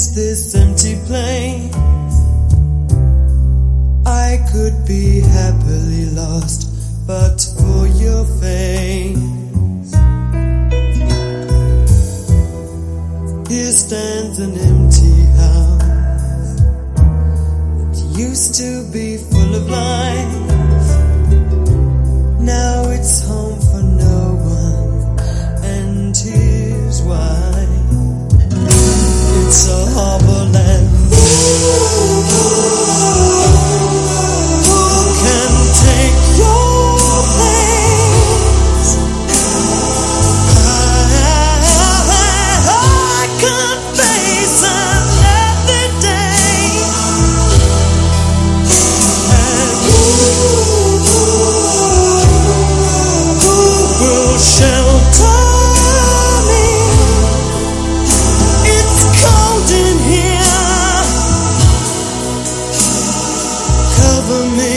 is this empty place? I could be happily lost, but for your face. Here stands an empty house that used to be full of life. Now it's home for no one, and here's why. It's a harbor land. Who can take your place? I can face another day. And who will shelter? Cover me.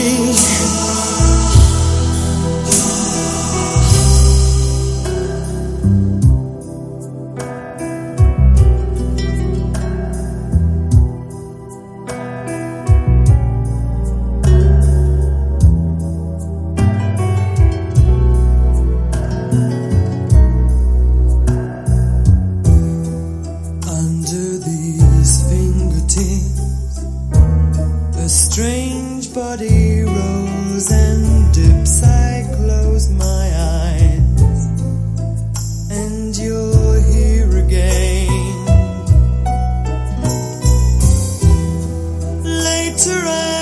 Under these fingertips, a strange body rolls and dips. I close my eyes, and you're here again. Later